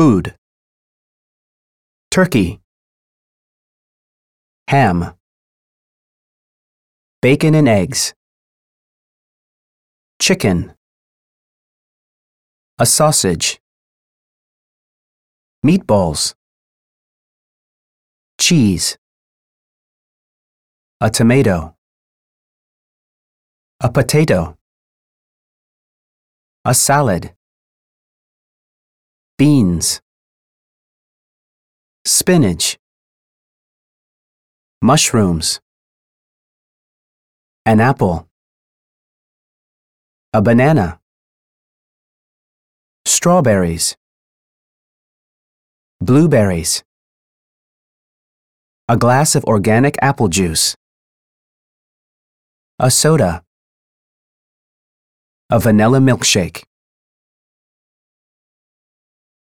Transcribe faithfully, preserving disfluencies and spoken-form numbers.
Food. Turkey. Ham. Bacon and eggs. Chicken. A sausage. Meatballs. Cheese. A tomato. A potato. A salad. Beans. Spinach. Mushrooms. An apple. A banana. Strawberries. Blueberries. A glass of organic apple juice. A soda. A vanilla milkshake.